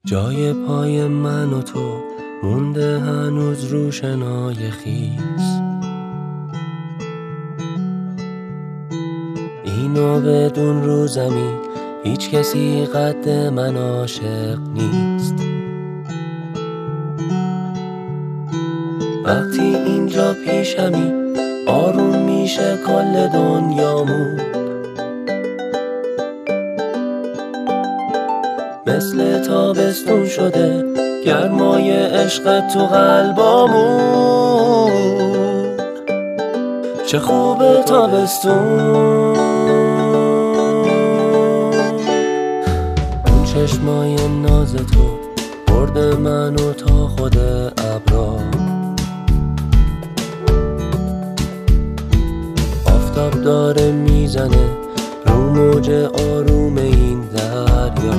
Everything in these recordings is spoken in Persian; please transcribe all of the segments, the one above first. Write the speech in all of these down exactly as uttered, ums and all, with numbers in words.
جای پای من و تو مونده هنوز روشنای خیس، اینو بدون رو زمین هیچ کسی قد من عاشق نیست. وقتی اینجا پیشمی آروم میشه کل دنیامون، مثل تابستون شده گرمای عشق تو قلبامون. چه خوبه تابستون، اون چشمای ناز تو برده منو تا خود ابرا. آفتاب داره میزنه رو موج آروم این دریا.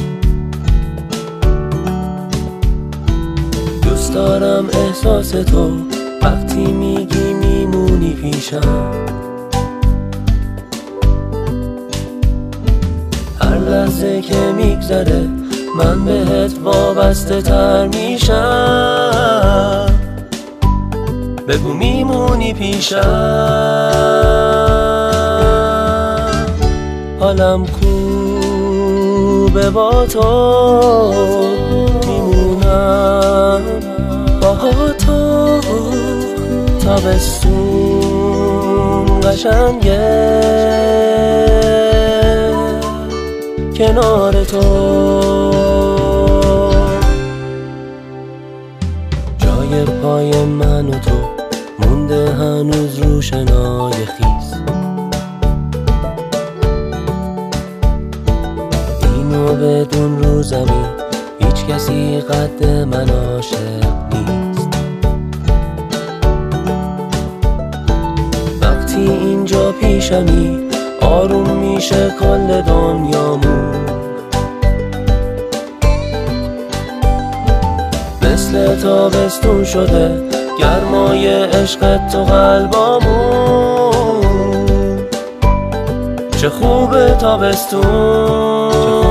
دوست دارم احساس تو وقتی میگی میمونی پیشم، هر لحظه که میگذره من بهت وابسته تر میشم. بگو میمونی پیشم، حالم خوبه با تو، میمونم با تو. تابستون قشنگه کنار تو. جای پای من و تو مونده هنوز روشنای خیس، اینو بدون رو زمین هیچ کسی قد من عاشق نیست. وقتی اینجا پیشمی آروم میشه کل دنیامون، مثل تابستون شده گرمای عشق تو قلبامون. چه خوبه تابستون.